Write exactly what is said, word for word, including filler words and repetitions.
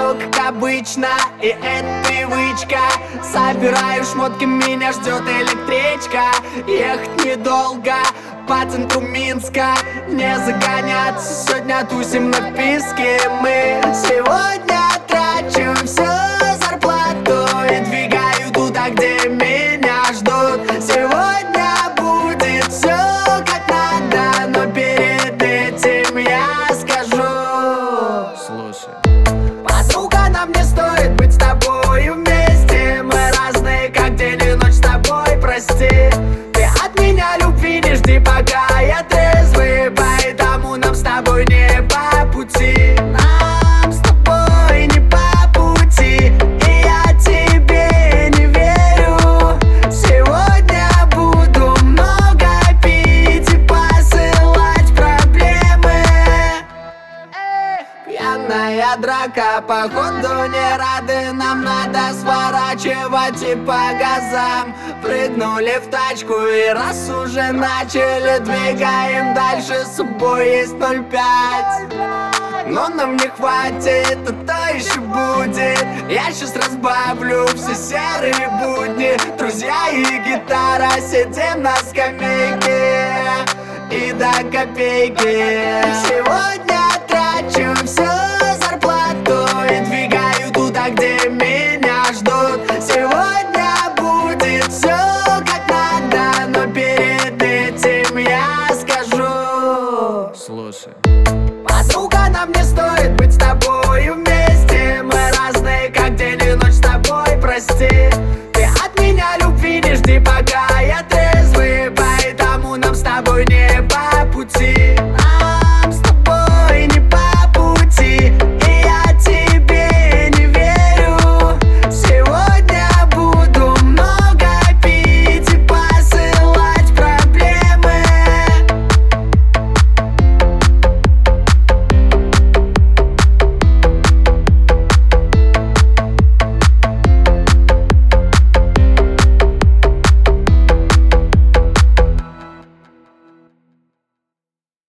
все как обычно, и это привычка. Собираю шмотки, меня ждет электричка. Ехать недолго по центру Минска, не загоняться, сегодня тусим на вписке. Мы сегодня трачу всю зарплату и двигаю туда, где меня ждут. Сегодня будет все как надо, но перед этим я скажу: Слушай, подруга, нам не стоит быть с тобой вместе. Мы разные, как день и ночь с тобой, прости. Ты от меня любви не жди, пока я трезвый, поэтому нам с тобой не по пути. Нам с тобой не по пути, и я тебе не верю. Сегодня буду много пить и посылать проблемы. Пьяная драка, походу не рады. Нам надо сворачивать и по газам. Прыгнули в тачку и раз уже начали, двигаем дальше, с собой есть ноль пять. Но нам не хватит, а то еще будет. Я сейчас разбавлю все серые будни. Друзья и гитара, сидим на скамейке и до копейки. Сегодня трачу всю зарплату и двигаю туда, где меня ждут. Сегодня будет все как надо, но перед этим я скажу: слушай, подруга, нам не стоит быть с тобой вместе. Мы разные, как день и ночь с тобой, прости. Ты от меня любви не жди, пока я трезвый, поэтому нам с тобой не